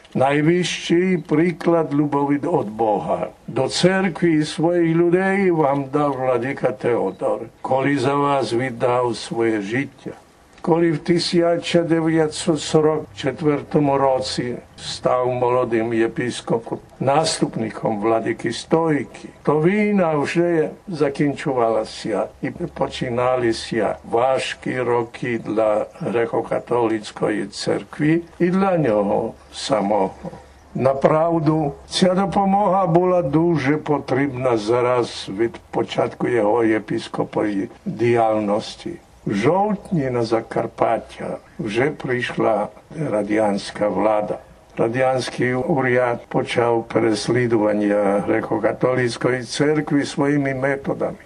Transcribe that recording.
Najvyšší príklad ľubovi od Boha. Do cerkví svojich ľudí vám dal vladyka Teodor, koli za vás vydal svoje žitia. Koli v 1944 roci stal molodým episkopom, nástupnikom vladyky Stojky. To vína už zakinčovala sa i počínali sa vážky roky dla grekokatolíckej cerkvi i dla ňoho samého. Направду, ця допомога була дуже потрібна зараз від початку його єпископової діяльності. В жовтні на Закарпаття вже прийшла радянська влада. Радянський уряд почав переслідування греко-католицької церкви своїми методами.